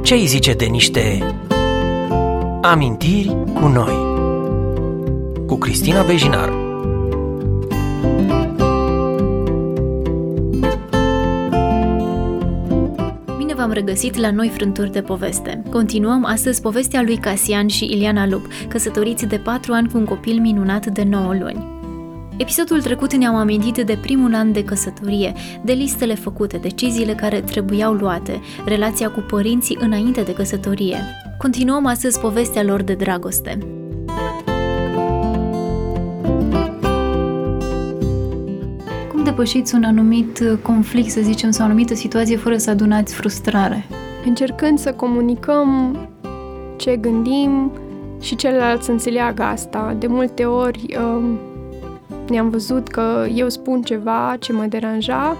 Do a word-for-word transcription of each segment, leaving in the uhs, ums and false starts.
Ce îi zice de niște amintiri cu noi? Cu Cristina Bejinar. Bine v-am regăsit la Noi Frânturi de Poveste. Continuăm astăzi povestea lui Casian și Iliana Lup, căsătoriți de patru ani cu un copil minunat de nouă luni. Episodul trecut ne-am amintit de primul an de căsătorie, de listele făcute, deciziile care trebuiau luate, relația cu părinții înainte de căsătorie. Continuăm astăzi povestea lor de dragoste. Cum depășiți un anumit conflict, să zicem, sau o anumită situație fără să adunați frustrare? Încercând să comunicăm ce gândim și celălalt să înțeleagă asta. De multe ori ne-am văzut că eu spun ceva ce mă deranja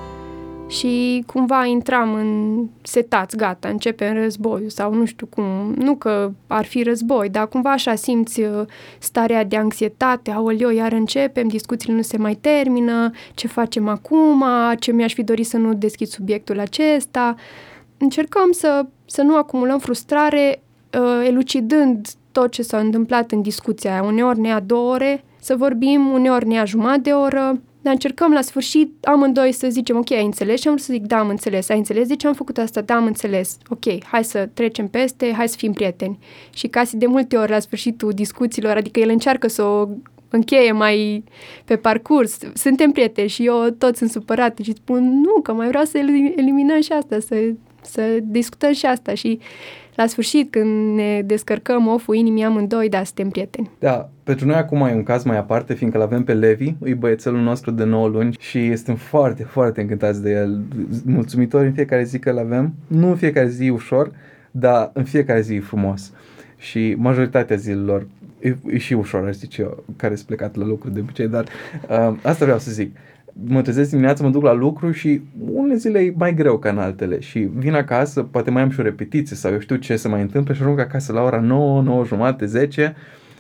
și cumva intram în setați, gata, începem războiul sau nu știu cum, nu că ar fi război, dar cumva așa simți starea de anxietate, aoleo, iar începem, discuțiile nu se mai termină, ce facem acum, ce mi-aș fi dorit să nu deschid subiectul acesta. Încercăm să, să nu acumulăm frustrare, elucidând tot ce s-a întâmplat în discuția aia. Uneori ne ia două ore să vorbim, uneori ne ia jumătate de oră, dar încercăm la sfârșit amândoi să zicem, ok, ai înțeles? Și am vrut să zic, da, am înțeles. Ai înțeles de ce am făcut asta? Da, am înțeles. Ok, hai să trecem peste, hai să fim prieteni. Și Casi de multe ori la sfârșitul discuțiilor, adică el încearcă să o încheie mai pe parcurs. Suntem prieteni și eu tot sunt supărată și spun, nu, că mai vreau să eliminăm și asta, să, să discutăm și asta. Și la sfârșit, când ne descărcăm oful inimii amândoi, da, suntem prieteni. Da, pentru noi acum e un caz mai aparte, fiindcă l-avem pe Levi, e băiețelul nostru de nouă luni și suntem foarte, foarte încântați de el. Mulțumitori în fiecare zi că l-avem. Nu în fiecare zi ușor, dar în fiecare zi e frumos. Și majoritatea zilelor e, e și ușor, aș zice eu, care sunt plecat la lucru de obicei, dar uh, asta vreau să zic. Mă trezesc dimineața, mă duc la lucru și unele zile e mai greu ca în altele și vin acasă, poate mai am și o repetiție sau eu știu ce se mai întâmplă și ajung acasă la ora nouă, nouă jumate, zece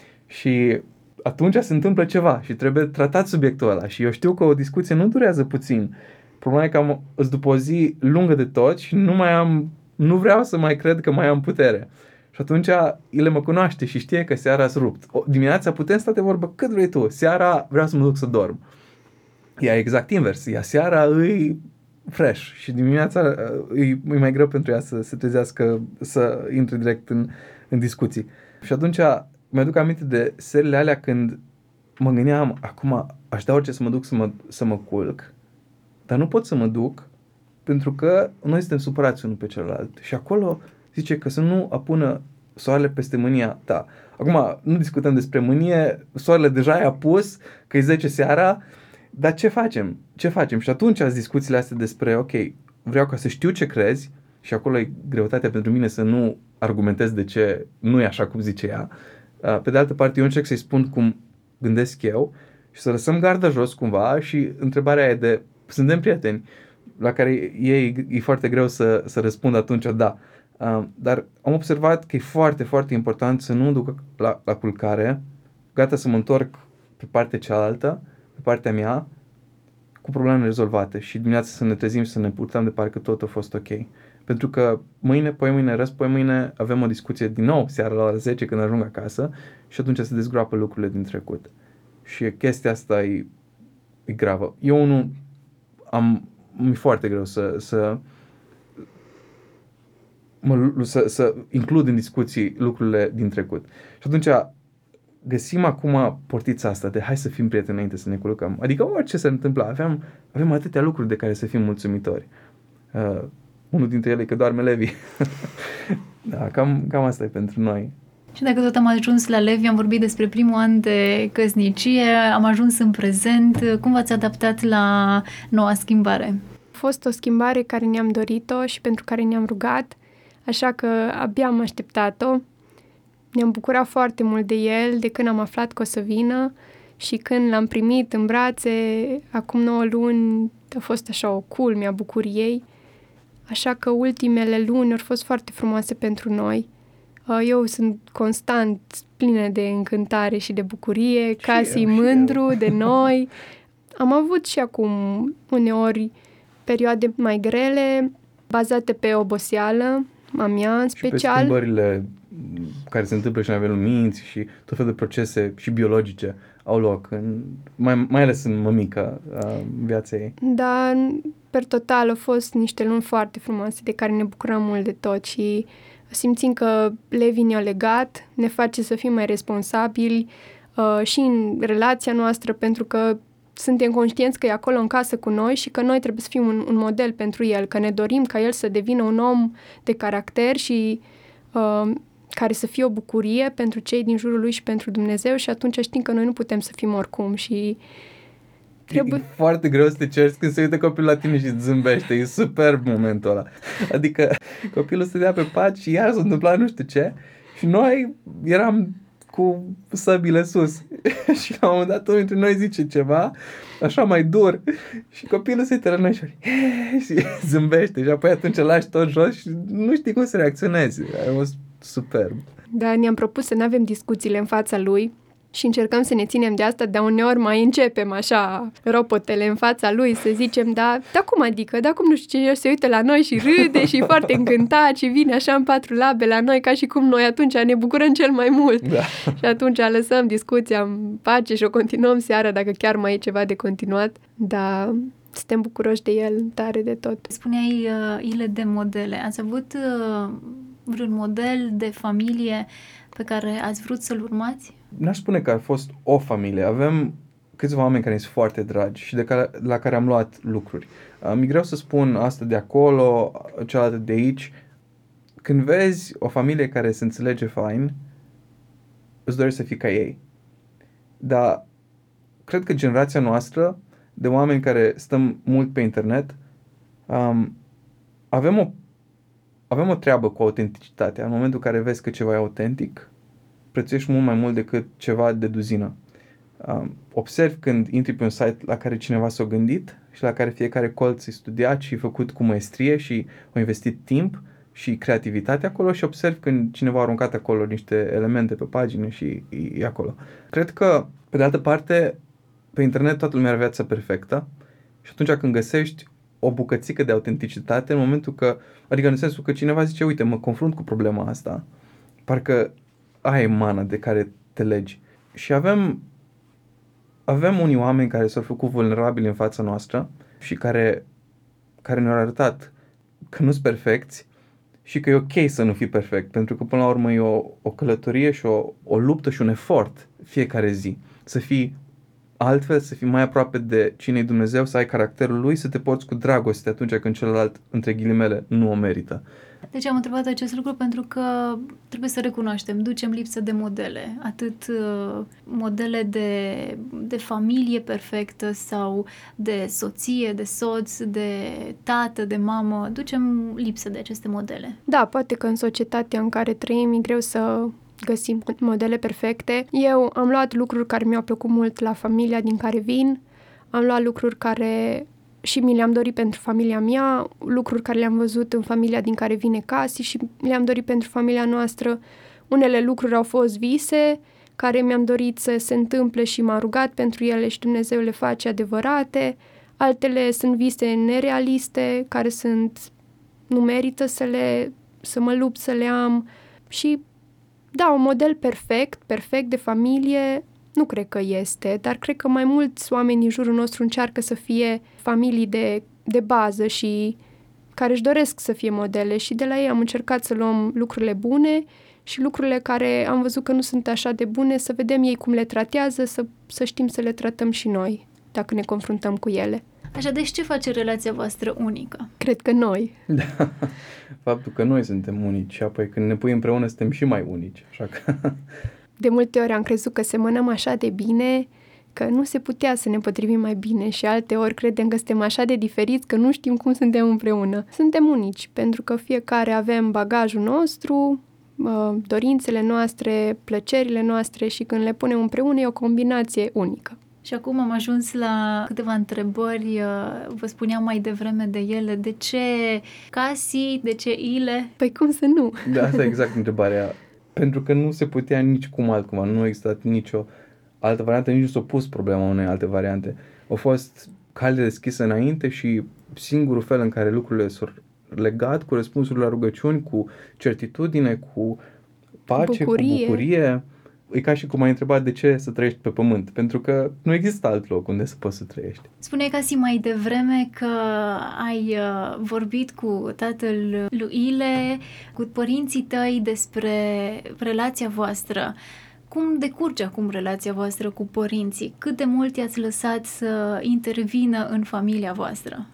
și atunci se întâmplă ceva și trebuie tratat subiectul ăla și eu știu că o discuție nu durează puțin. Problema e că am, îs după o zi lungă de tot și nu mai am, nu vreau să mai cred că mai am putere. Și atunci el mă cunoaște și știe că seara ați rupt. O, dimineața putem sta de vorbă cât vrei tu, seara vreau să mă duc să dorm. Ea e exact invers. Ea seara îi fresh și dimineața e, e mai greu pentru ea să se trezească, să intre direct în, în discuții. Și atunci mi-aduc aminte de serile alea când mă gândeam, acum aș da orice să mă duc să mă, să mă culc, dar nu pot să mă duc pentru că noi suntem supărați unul pe celălalt. Și acolo zice că să nu apună soarele peste mânia ta. Acum nu discutăm despre mânie, soarele deja e apus, că e zece seara. Dar ce facem? Ce facem? Și atunci azi discuțiile astea despre, ok, vreau ca să știu ce crezi și acolo e greutatea pentru mine să nu argumentez de ce nu e așa cum zice ea. Pe de altă parte, eu încerc să-i spun cum gândesc eu și să lăsăm garda jos cumva și întrebarea e de, suntem prieteni, la care ei e foarte greu să, să răspund atunci da. Dar am observat că e foarte, foarte important să nu duc la, la culcare, gata să mă întorc pe partea cealaltă, pe partea mea, cu probleme rezolvate și dimineața să ne trezim și să ne purtăm de parcă tot a fost ok. Pentru că mâine, poi mâine, răs, poi mâine avem o discuție din nou seara la ora zece când ajung acasă și atunci se dezgroapă lucrurile din trecut. Și chestia asta e, e gravă. Eu nu am, mi-e foarte greu să, să, mă, să, să includ în discuții lucrurile din trecut. Și atunci găsim acum portița asta de hai să fim prieteni înainte să ne culcăm. Adică orice se întâmplă, avem, avem atâtea lucruri de care să fim mulțumitori. Uh, unul dintre ele e că doarme Levi. Da, cam, cam asta e pentru noi. Și dacă tot am ajuns la Levi, am vorbit despre primul an de căsnicie, am ajuns în prezent. Cum v-ați adaptat la noua schimbare? A fost o schimbare care ne-am dorit-o și pentru care ne-am rugat, așa că abia am așteptat-o. Ne-am bucurat foarte mult de el, de când am aflat că o să vină și când l-am primit în brațe, acum nouă luni, a fost așa o culmea bucuriei. Așa că ultimele luni au fost foarte frumoase pentru noi. Eu sunt constant plină de încântare și de bucurie, Casi mândru de noi. Am avut și acum uneori perioade mai grele, bazate pe oboseală, a mea în Și pe special. schimbările care se întâmplă și la nivelul minții și tot felul de procese și biologice au loc, în, mai, mai ales în mămica în viața ei. Dar, per total, au fost niște luni foarte frumoase de care ne bucurăm mult de tot și simțim că Levi ne-a legat, ne face să fim mai responsabili uh, și în relația noastră, pentru că suntem conștienți că e acolo în casă cu noi și că noi trebuie să fim un, un model pentru el, că ne dorim ca el să devină un om de caracter și uh, care să fie o bucurie pentru cei din jurul lui și pentru Dumnezeu și atunci știm că noi nu putem să fim oricum și trebuie... E foarte greu să te ceri când se uită copilul la tine și îți zâmbește. E superb momentul ăla. Adică copilul stătea pe pat și iar s-a întâmplat nu știu ce și noi eram cu săbile sus. Și la un moment dat unul dintre noi zice ceva așa mai dur și copilul se uită la noi și, și zâmbește și apoi atunci îl lași tot jos și nu știi cum să reacționezi. A fost superb. Da, ne-am propus să nu avem discuțiile în fața lui și încercăm să ne ținem de asta, dar uneori mai începem așa ropotele în fața lui, să zicem, da, dar cum adică, da cum nu știu ce, el se uită la noi și râde și e foarte încântat și vine așa în patru labe la noi, ca și cum noi atunci ne bucurăm cel mai mult. Da. Și atunci lăsăm discuția în pace și o continuăm seara dacă chiar mai e ceva de continuat, dar suntem bucuroși de el tare de tot. Spuneai uh, ile de modele. Ați avut uh, vreun model de familie pe care ați vrut să-l urmați? N-aș spune că a fost o familie. Avem câțiva oameni care sunt foarte dragi și de care, la care am luat lucruri. Mi-e greu să spun asta de acolo, cealaltă de aici. Când vezi o familie care se înțelege fain, îți dorești să fii ca ei. Dar cred că generația noastră, de oameni care stăm mult pe internet, um, avem o avem o treabă cu autenticitatea. În momentul în care vezi că ceva e autentic, prețuiești mult mai mult decât ceva de duzină. Um, observi când intri pe un site la care cineva s-a gândit și la care fiecare colț e studiat și e făcut cu maestrie și a investit timp și creativitate acolo și observi când cineva a aruncat acolo niște elemente pe pagină și e, e acolo. Cred că, pe de altă parte, pe internet toată lumea are viața perfectă și atunci când găsești o bucățică de autenticitate, în momentul că, adică în sensul că cineva zice, uite, mă confrunt cu problema asta, parcă aia e mana de care te legi. Și avem, avem unii oameni care s-au făcut vulnerabili în fața noastră și care, care ne-au arătat că nu sunt perfecți și că e ok să nu fii perfect, pentru că până la urmă e o, o călătorie și o, o luptă și un efort fiecare zi. Să fii altfel, să fii mai aproape de cine e Dumnezeu, să ai caracterul lui, să te porți cu dragoste atunci când celălalt, între ghilimele, nu o merită. Deci am întrebat acest lucru pentru că trebuie să recunoaștem, ducem lipsă de modele, atât uh, modele de, de familie perfectă sau de soție, de soț, de tată, de mamă, ducem lipsă de aceste modele. Da, poate că în societatea în care trăim e greu să găsim modele perfecte. Eu am luat lucruri care mi-au plăcut mult la familia din care vin, am luat lucruri care și mi le-am dorit pentru familia mea, lucruri care le-am văzut în familia din care vine Casi și le-am dorit pentru familia noastră. Unele lucruri au fost vise, care mi-am dorit să se întâmple și m-am rugat pentru ele și Dumnezeu le face adevărate. Altele sunt vise nerealiste, care sunt, nu merită să le, să mă lupt să le am. Și da, un model perfect, perfect de familie, nu cred că este, dar cred că mai mulți oameni din jurul nostru încearcă să fie familii de, de bază și care își doresc să fie modele și de la ei am încercat să luăm lucrurile bune și lucrurile care am văzut că nu sunt așa de bune, să vedem ei cum le tratează, să, să știm să le tratăm și noi, dacă ne confruntăm cu ele. Așa, deci ce face relația voastră unică? Cred că noi. Da, faptul că noi suntem unici și apoi când ne pui împreună suntem și mai unici, așa că... De multe ori am crezut că semănăm așa de bine că nu se putea să ne potrivim mai bine și alte ori credem că suntem așa de diferiți că nu știm cum suntem împreună. Suntem unici pentru că fiecare avem bagajul nostru, dorințele noastre, plăcerile noastre și când le punem împreună e o combinație unică. Și acum am ajuns la câteva întrebări, vă spuneam mai devreme de ele, de ce Casi, de ce Ile? Păi cum să nu? Da, asta e exact întrebarea. Pentru că nu se putea nici cum altcumva, nu a existat nicio altă variantă, nici nu s-a pus problema unei alte variante. Au fost cale deschisă înainte și singurul fel în care lucrurile s-au legat cu răspunsul la rugăciuni, cu certitudine, cu pace, bucurie. cu bucurie. E ca și cum ai întrebat de ce să trăiești pe pământ, pentru că nu există alt loc unde să poți să trăiești. Spuneai, Casi, mai devreme că ai uh, vorbit cu tatăl lui Ile, cu părinții tăi despre relația voastră. Cum decurge acum relația voastră cu părinții? Cât de mult i-ați lăsat să intervină în familia voastră?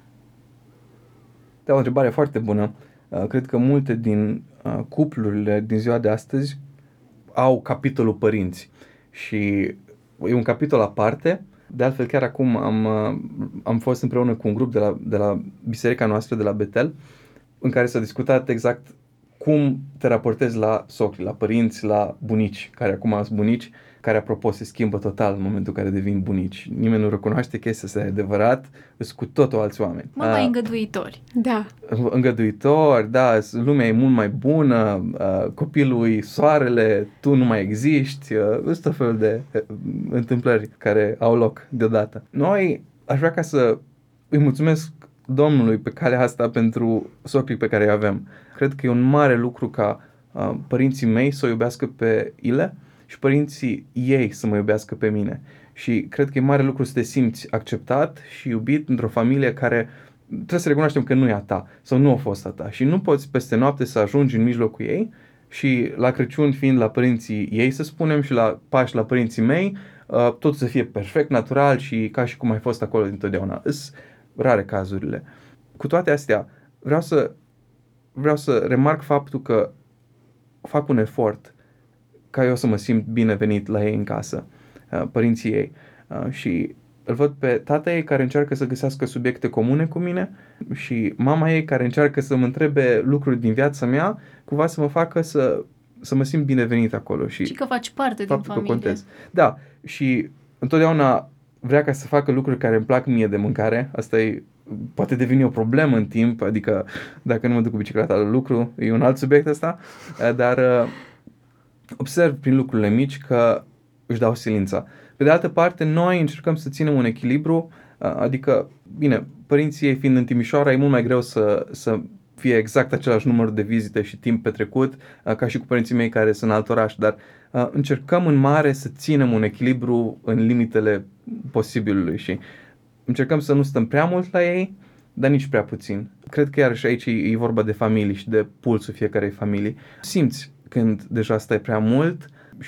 Da, o întrebare foarte bună. Uh, cred că multe din uh, cuplurile din ziua de astăzi au capitolul părinți și e un capitol aparte. De altfel, chiar acum am, am fost împreună cu un grup de la, de la biserica noastră, de la Betel, în care s-a discutat exact cum te raportezi la socri, la părinți, la bunici, care acum sunt bunici, care, apropo, se schimbă total în momentul în care devin bunici. Nimeni nu recunoaște chestia asta, e adevărat, sunt cu totul alți oameni. Mult mai îngăduitori. Da. Îngăduitori, da, lumea e mult mai bună, copilul e soarele, tu nu mai existi, sunt tot felul de întâmplări care au loc deodată. Noi, aș vrea ca să îi mulțumesc Domnului pe calea asta pentru socrii pe care îi avem. Cred că e un mare lucru ca uh, părinții mei să o iubească pe Ile și părinții ei să mă iubească pe mine. Și cred că e mare lucru să te simți acceptat și iubit într-o familie care trebuie să recunoaștem că nu e a ta sau nu a fost a ta și nu poți peste noapte să ajungi în mijlocul ei și la Crăciun fiind la părinții ei, să spunem, și la Paști la părinții mei, uh, totul să fie perfect, natural și ca și cum ai fost acolo dintotdeauna. Îs rare cazurile. Cu toate astea, vreau să vreau să remarc faptul că fac un efort ca eu să mă simt binevenit la ei în casă, părinții ei. Și îl văd pe tata ei care încearcă să găsească subiecte comune cu mine și mama ei care încearcă să mă întrebe lucruri din viața mea, cumva să mă facă să, să mă simt binevenit acolo. Și, și că faci parte din familie. Că contez. Da, și întotdeauna vrea ca să facă lucruri care îmi plac mie de mâncare. Asta e, poate deveni o problemă în timp, adică dacă nu mă duc cu bicicleta la lucru, e un alt subiect ăsta, dar observ prin lucrurile mici că își dau silința. Pe de altă parte, noi încercăm să ținem un echilibru, adică, bine, părinții ei fiind în Timișoara, e mult mai greu să, să fie exact același număr de vizite și timp petrecut, ca și cu părinții mei care sunt în alt oraș, dar încercăm în mare să ținem un echilibru în limitele posibilului și încercăm să nu stăm prea mult la ei, dar nici prea puțin. Cred că iarăși aici e vorba de familii și de pulsul fiecarei familii. Simți când deja stai prea mult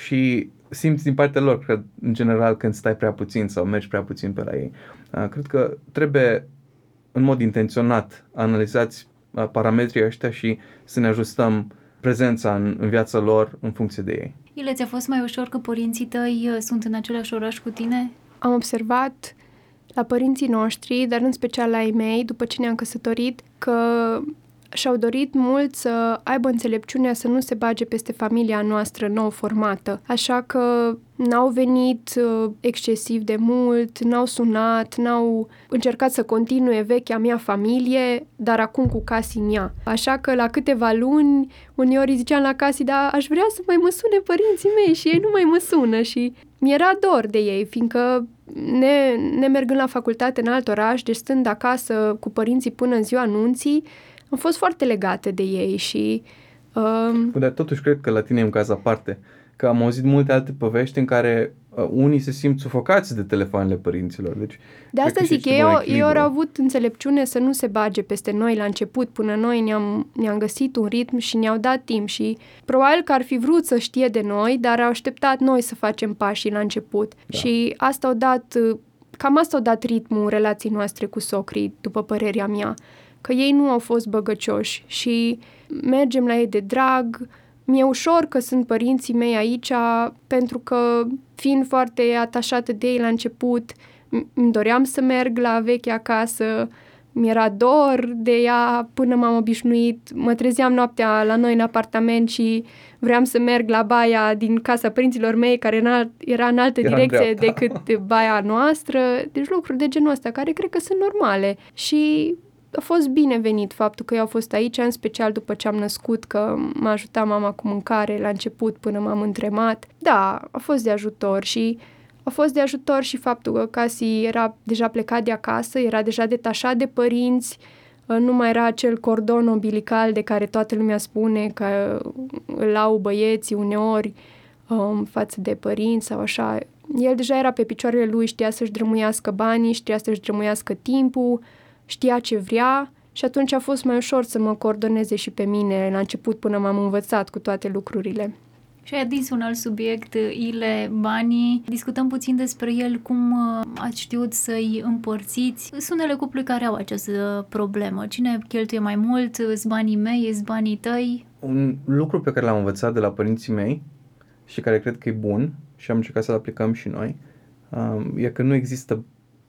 și simți din partea lor, cred, în general, când stai prea puțin sau mergi prea puțin pe la ei. Cred că trebuie în mod intenționat analizați parametrii ăștia și să ne ajustăm prezența în, în viața lor în funcție de ei. Ile, ți-a fost mai ușor că părinții tăi sunt în același oraș cu tine? Am observat la părinții noștri, dar în special la ai mei, după ce ne-am căsătorit, că și-au dorit mult să aibă înțelepciunea să nu se bage peste familia noastră nou formată. Așa că n-au venit uh, excesiv de mult, n-au sunat, n-au încercat să continue vechea mea familie, dar acum cu Casi în ea. Așa că la câteva luni, uneori ziceam la Casi, da, aș vrea să mai mă sune părinții mei și ei nu mai mă sună și mi-era dor de ei, fiindcă ne, ne mergând la facultate în alt oraș, deci stând acasă cu părinții până în ziua anunții, am fost foarte legată de ei și... Um... Dar totuși cred că la tine e un caz aparte, că am auzit multe alte povești în care uh, unii se simt sufocați de telefoanele părinților. Deci, de asta zic, ei, ei au avut înțelepciune să nu se bage peste noi la început, până noi ne-am, ne-am găsit un ritm și ne-au dat timp și probabil că ar fi vrut să știe de noi, dar au așteptat noi să facem pașii la început. Da. Și asta au dat, cam asta au dat ritmul relației noastre cu socrii, după părerea mea. Că ei nu au fost băgăcioși și mergem la ei de drag. Mi-e ușor că sunt părinții mei aici, pentru că, fiind foarte atașată de ei la început, îmi doream să merg la vechea casă, mi-era dor de ea până m-am obișnuit. Mă trezeam noaptea la noi în apartament și vreau să merg la baia din casa părinților mei, care era în altă era direcție decât baia noastră. Deci lucruri de genul ăsta, care cred că sunt normale. Și a fost binevenit faptul că eu au fost aici, în special după ce am născut, că m-a ajutat mama cu mâncare la început până m-am întremat. Da, a fost de ajutor și a fost de ajutor și faptul că Casi era deja plecat de acasă, era deja detașat de părinți, Nu mai era acel cordon umbilical de care toată lumea spune că îl au băieții uneori um, față de părinți sau așa. El deja era pe picioarele lui, știa să-și drămuiască banii, știa să-și drămuiască timpul, știa ce vrea și atunci a fost mai ușor să mă coordoneze și pe mine la început până m-am învățat cu toate lucrurile. Și ai adus un alt subiect, Ile, banii. Discutăm puțin despre el, cum ați știut să-i împărțiți. Sunt unele cupluri care au această problemă. Cine cheltuie mai mult? Îs banii mei? Îs banii tăi? Un lucru pe care l-am învățat de la părinții mei și care cred că e bun și am încercat să-l aplicăm și noi, e că nu există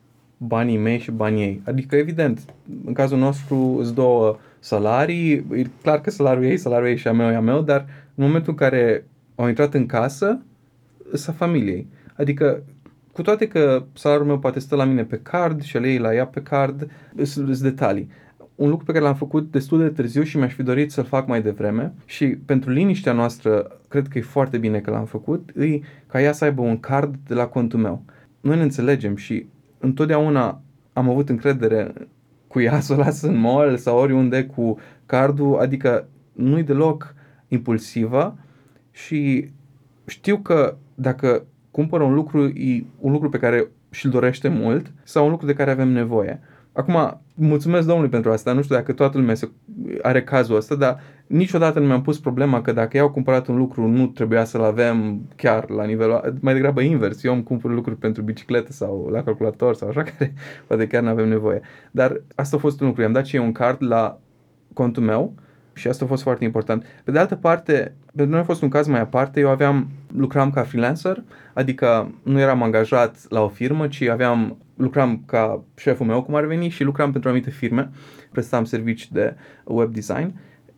banii mei și banii ei. Adică, evident, în cazul nostru sunt două salarii, e clar că salariul ei, salariul ei și a meu e a meu, dar în momentul în care au intrat în casă, sunt a familiei. Adică, cu toate că salariul meu poate stă la mine pe card și al ei la ea pe card, sunt detalii. Un lucru pe care l-am făcut destul de târziu și mi-aș fi dorit să-l fac mai devreme și pentru liniștea noastră, cred că e foarte bine că l-am făcut, e ca ea să aibă un card de la contul meu. Noi ne înțelegem și întotdeauna am avut încredere cu ea să o las în mall sau oriunde cu cardul, adică nu-i deloc impulsivă și știu că dacă cumpără un lucru, e un lucru pe care și-l dorește mult sau un lucru de care avem nevoie. Acum, mulțumesc Domnului pentru asta, nu știu dacă toată lumea are cazul ăsta, dar niciodată nu mi-am pus problema că dacă eu am cumpărat un lucru, nu trebuia să-l avem chiar la nivelul, mai degrabă invers, eu îmi cumpăr lucruri pentru bicicletă sau la calculator sau așa, care poate chiar nu avem nevoie. Dar asta a fost un lucru, i-am dat și eu un card la contul meu și asta a fost foarte important. Pe de altă parte, pentru noi a fost un caz mai aparte, eu aveam, lucram ca freelancer, adică nu eram angajat la o firmă, ci aveam, lucram ca șeful meu, cum ar veni, și lucram pentru anumite firme, prestam servicii de web design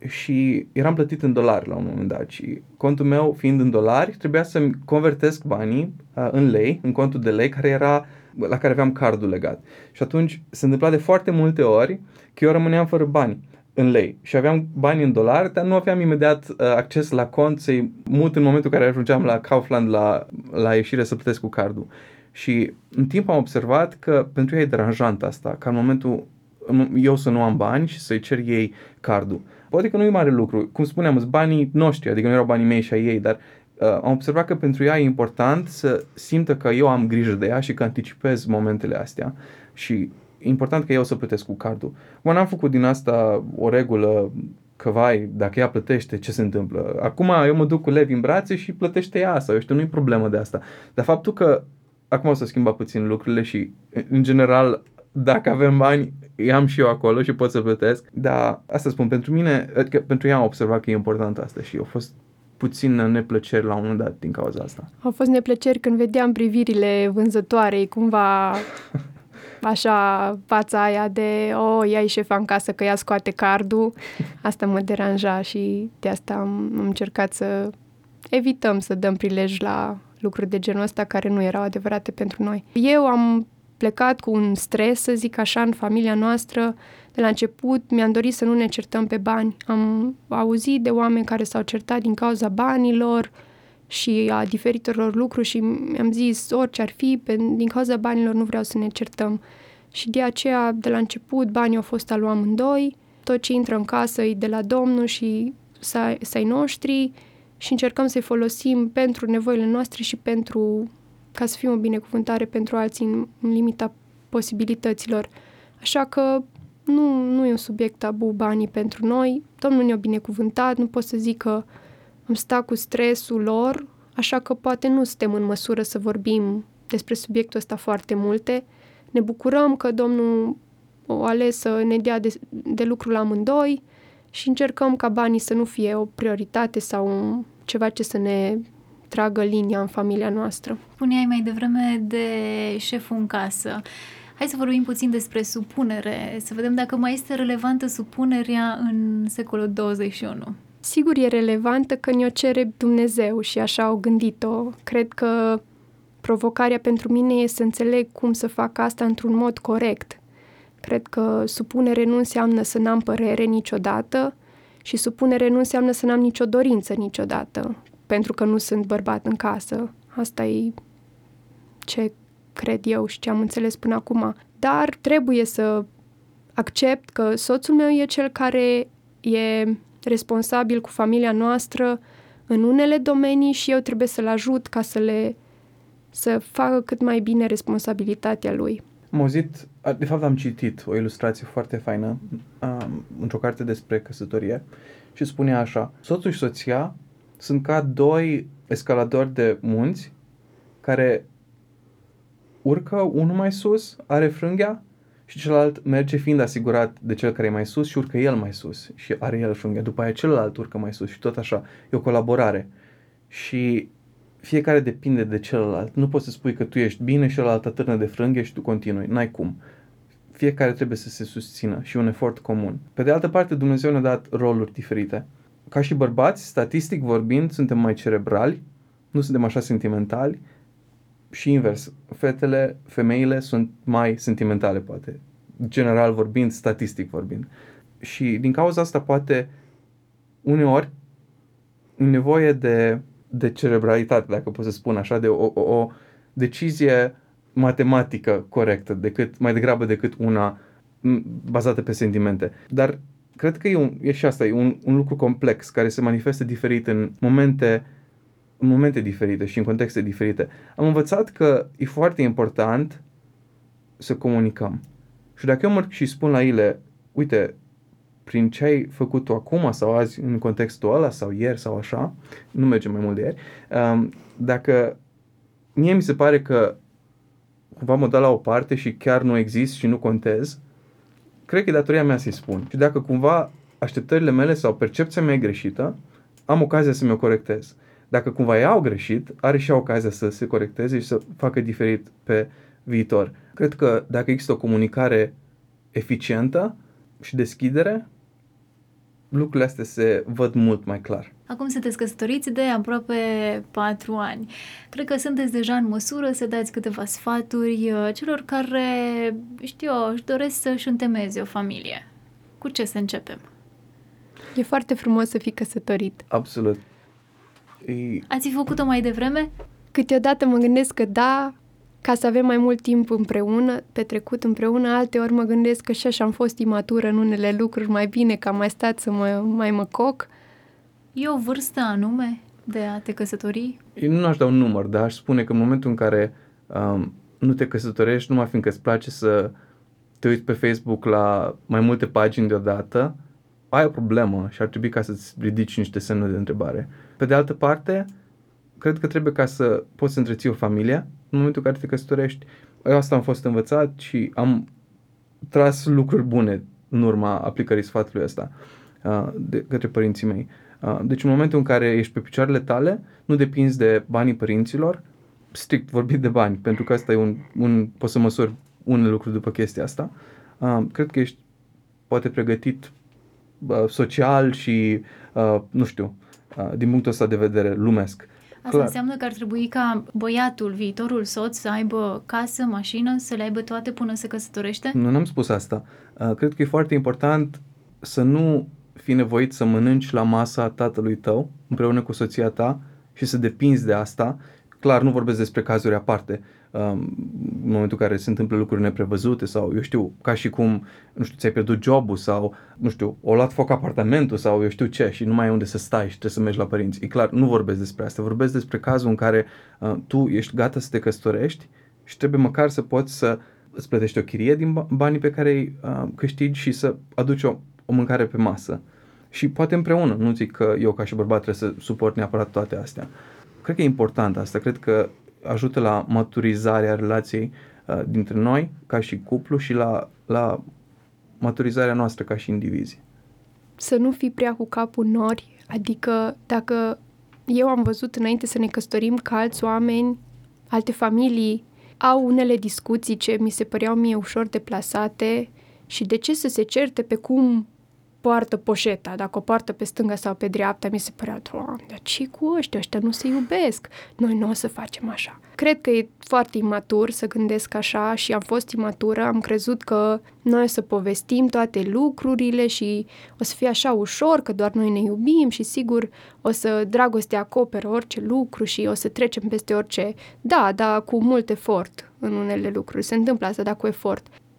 și eram plătit în dolari la un moment dat și contul meu, fiind în dolari, trebuia să-mi convertesc banii uh, în lei, în contul de lei care era, la care aveam cardul legat. Și atunci se întâmpla de foarte multe ori că eu rămâneam fără bani în lei și aveam bani în dolari, dar nu aveam imediat uh, acces la cont să-i mut în momentul în care ajungeam la Kaufland la, la ieșire să plătesc cu cardul. Și în timp am observat că pentru ei e deranjant asta, ca în momentul eu să nu am bani și să-i cer ei cardul. Poate că nu e mare lucru, cum spuneam, sunt banii noștri, adică nu erau banii mei și ai ei, dar uh, am observat că pentru ea e important să simtă că eu am grijă de ea și că anticipez momentele astea și e important că eu să plătesc cu cardul. Mă, n-am făcut din asta o regulă că, vai, dacă ea plătește, ce se întâmplă? Acum eu mă duc cu Levi în brațe și plătește ea sau eu știu, nu-i problemă de asta. Dar faptul că acum o să schimba puțin lucrurile și, în general, dacă avem bani, i-am și eu acolo și pot să plătesc. Dar asta spun, pentru mine, adică pentru ea am observat că e important asta și au fost puțin neplăceri la un moment dat din cauza asta. Au fost neplăceri când vedeam privirile vânzătoarei, cumva așa, fața aia de, oh, ia-i șefa în casă că ea scoate cardul. Asta mă deranja și de asta am, am încercat să evităm să dăm prilej la lucruri de genul ăsta care nu erau adevărate pentru noi. Eu am plecat cu un stres, să zic așa, în familia noastră. De la început mi-am dorit să nu ne certăm pe bani. Am auzit de oameni care s-au certat din cauza banilor și a diferitelor lucruri și mi-am zis, orice ar fi, pe, din cauza banilor nu vreau să ne certăm. Și de aceea, de la început, banii au fost al lui amândoi, tot ce intră în casă e de la Domnul și să-i noștri și încercăm să-i folosim pentru nevoile noastre și pentru, ca să fim o binecuvântare pentru alții în, în limita posibilităților. Așa că nu, nu e un subiect tabu banii pentru noi. Domnul ne-a binecuvântat, nu pot să zic că am stat cu stresul lor, așa că poate nu suntem în măsură să vorbim despre subiectul ăsta foarte multe. Ne bucurăm că Domnul o ales să ne dea de, de lucru la amândoi și încercăm ca banii să nu fie o prioritate sau un, ceva ce să ne tragă linia în familia noastră. Spuneai mai devreme de șeful în casă. Hai să vorbim puțin despre supunere, să vedem dacă mai este relevantă supunerea în secolul douăzeci și unu. Sigur e relevantă că ne-o cere Dumnezeu și așa au gândit-o. Cred că provocarea pentru mine e să înțeleg cum să fac asta într-un mod corect. Cred că supunere nu înseamnă să n-am părere niciodată și supunere nu înseamnă să n-am nicio dorință niciodată, pentru că nu sunt bărbat în casă. Asta e ce cred eu și ce am înțeles până acum. Dar trebuie să accept că soțul meu e cel care e responsabil cu familia noastră în unele domenii și eu trebuie să-l ajut ca să le să facă cât mai bine responsabilitatea lui. Am auzit, de fapt am citit o ilustrație foarte faină um, într-o carte despre căsătorie și spunea așa: soțul și soția sunt ca doi escaladori de munți care urcă unul mai sus, are frânghia, și celălalt merge fiind asigurat de cel care e mai sus și urcă el mai sus și are el frânghia. După aia celălalt urcă mai sus și tot așa. E o colaborare. Și fiecare depinde de celălalt. Nu poți să spui că tu ești bine și celălalt atârnă de frânghie și tu continui. N-ai cum. Fiecare trebuie să se susțină și un efort comun. Pe de altă parte, Dumnezeu ne-a dat roluri diferite. Ca și bărbați, statistic vorbind, suntem mai cerebrali, nu suntem așa sentimentali, și invers. Fetele, femeile sunt mai sentimentale, poate. General vorbind, statistic vorbind. Și din cauza asta, poate, uneori, e nevoie de, de cerebralitate, dacă pot să spun așa, de o, o, o decizie matematică corectă, decât, mai degrabă decât una bazată pe sentimente. Dar cred că e, un, e și asta, e un, un lucru complex, care se manifestă diferit în momente în momente diferite și în contexte diferite. Am învățat că e foarte important să comunicăm. Și dacă eu merg și spun la ele, uite, prin ce ai făcut tu acum sau azi în contextul ăla sau ieri sau așa, nu mergem mai mult de ieri, dacă mie mi se pare că cumva mă dă la o parte și chiar nu exist și nu contez, cred că e datoria mea să-i spun. Și dacă cumva așteptările mele sau percepția mea e greșită, am ocazia să mi-o corectez. Dacă cumva ea au greșit, are și ocazia să se corecteze și să facă diferit pe viitor. Cred că dacă există o comunicare eficientă și deschidere, lucrurile astea se văd mult mai clar. Acum sunteți căsătoriți de aproape patru ani. Cred că sunteți deja în măsură să dați câteva sfaturi celor care, știu eu, își doresc să-și întemeieze o familie. Cu ce să începem? E foarte frumos să fii căsătorit. Absolut. E... Ați fi făcut-o mai devreme? Câteodată mă gândesc că da, ca să avem mai mult timp împreună, petrecut împreună, alteori mă gândesc că și așa am fost imatură în unele lucruri, mai bine că am mai stat să mă, mai mă coc. E o vârstă anume de a te căsători? Eu nu aș da un număr, dar aș spune că în momentul în care um, nu te căsătorești, numai fiindcă îți place să te uiți pe Facebook la mai multe pagini deodată, ai o problemă și ar trebui ca să-ți ridici niște semne de întrebare. Pe de altă parte, cred că trebuie ca să poți să întreții o familie în momentul în care te căsătorești. Eu asta am fost învățat și am tras lucruri bune în urma aplicării sfatului ăsta uh, de către părinții mei. Uh, deci în momentul în care ești pe picioarele tale, nu depinzi de banii părinților, strict vorbit de bani, pentru că asta e un, un poți să măsori unele lucruri după chestia asta. Uh, cred că ești poate pregătit uh, social și, uh, nu știu, uh, din punctul ăsta de vedere lumesc. Asta Clar. Înseamnă că ar trebui ca băiatul, viitorul soț, să aibă casă, mașină, să le aibă toate până se căsătorește? Nu, n-am spus asta. Uh, cred că e foarte important să nu fii nevoit să mănânci la masa tatălui tău împreună cu soția ta și să depinzi de asta. Clar, nu vorbesc despre cazuri aparte, în momentul în care se întâmplă lucruri neprevăzute sau, eu știu, ca și cum, nu știu, ți-ai pierdut jobul sau, nu știu, o luat foc apartamentul sau eu știu ce și nu mai ai unde să stai și trebuie să mergi la părinți. E clar, nu vorbesc despre asta, vorbesc despre cazul în care uh, tu ești gata să te căsătorești și trebuie măcar să poți să îți plătești o chirie din banii pe care îi uh, câștigi și să aduci o, o mâncare pe masă. Și poate împreună, nu zic că eu ca și bărbat trebuie să suport neapărat toate astea. Cred că e important asta, cred că ajută la maturizarea relației uh, dintre noi ca și cuplu și la, la maturizarea noastră ca și indivizi. Să nu fii prea cu capul nori, adică dacă eu am văzut înainte să ne căsătorim că alți oameni, alte familii au unele discuții ce mi se păreau mie ușor deplasate și de ce să se certe pe cum poartă poșeta, dacă o poartă pe stânga sau pe dreapta, mi se părea, Doamne, dar ce cu ăștia? Ăștia nu se iubesc. Noi nu o să facem așa. Cred că e foarte imatur să gândesc așa și am fost imatură, am crezut că noi o să povestim toate lucrurile și o să fie așa ușor, că doar noi ne iubim și sigur o să dragostea acoperă orice lucru și o să trecem peste orice. Da, dar cu mult efort în unele lucruri. Se întâmplă asta, dar cu efort.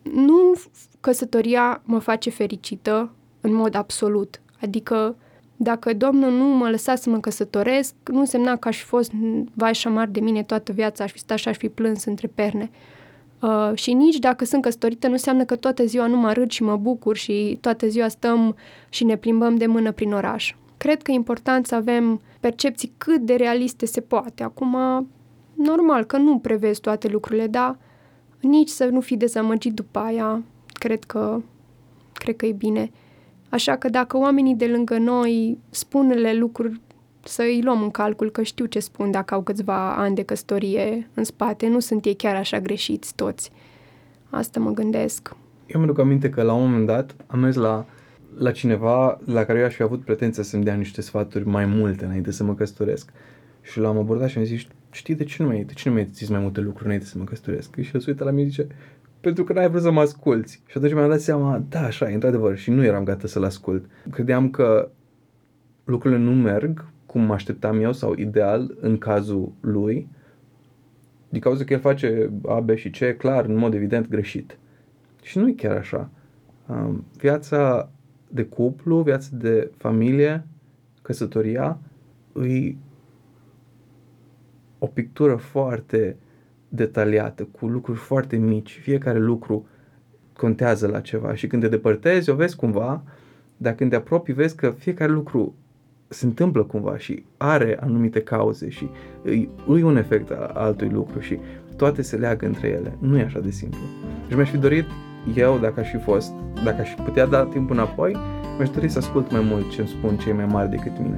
nu căsătoria mă face fericită în mod absolut. Adică dacă Domnul nu mă lăsa să mă căsătoresc, nu însemna că aș fi fost vai și amar de mine toată viața, aș fi stat și aș fi plâns între perne. Uh, și nici dacă sunt căsătorită nu înseamnă că toată ziua nu mă râd și mă bucur și toată ziua stăm și ne plimbăm de mână prin oraș. Cred că e important să avem percepții cât de realiste se poate. Acum, normal că nu prevezi toate lucrurile, dar nici să nu fii dezamăgit după aia, cred că, cred că e bine. Așa că dacă oamenii de lângă noi spun-le lucruri, să îi luăm în calcul, că știu ce spun dacă au câțiva ani de căsătorie în spate, nu sunt ei chiar așa greșiți toți. Asta mă gândesc. Eu mă duc aminte că la un moment dat am mers la, la cineva la care eu aș fi avut pretenția să-mi dea niște sfaturi mai multe înainte să mă căsătoresc. Și l-am abordat și am zis, știi de ce nu mi-ai, de ce nu mi-ai zis mai multe lucruri înainte să mă căsătoresc? Și el se uită la mine și zice, pentru că n-ai vrut să mă asculți. Și atunci mi-am dat seama, da, așa, într-adevăr, și nu eram gata să-l ascult. Credeam că lucrurile nu merg cum mă așteptam eu sau ideal în cazul lui, din cauza că el face A, B și C, clar, în mod evident greșit. Și nu e chiar așa. Viața de cuplu, viața de familie, căsătoria, e o pictură foarte detaliată, cu lucruri foarte mici. Fiecare lucru contează la ceva și când te depărtezi, o vezi cumva, dar când te apropii, vezi că fiecare lucru se întâmplă cumva și are anumite cauze și îi, îi un efect al altui lucru și toate se leagă între ele. Nu e așa de simplu. Și mi-aș fi dorit eu, dacă aș fi fost, dacă aș putea da timp înapoi, mi-aș dori să ascult mai mult ce îmi spun cei mai mari decât mine.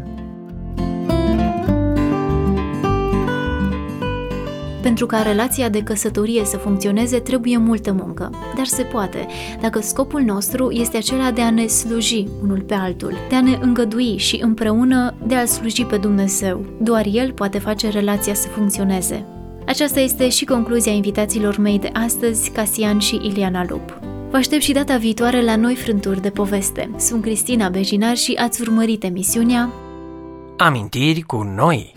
Pentru ca relația de căsătorie să funcționeze, trebuie multă muncă, dar se poate, dacă scopul nostru este acela de a ne sluji unul pe altul, de a ne îngădui și împreună de a-L sluji pe Dumnezeu. Doar El poate face relația să funcționeze. Aceasta este și concluzia invitațiilor mei de astăzi, Casian și Iliana Lup. Vă aștept și data viitoare la noi frânturi de poveste. Sunt Cristina Bejinar și ați urmărit emisiunea Amintiri cu noi.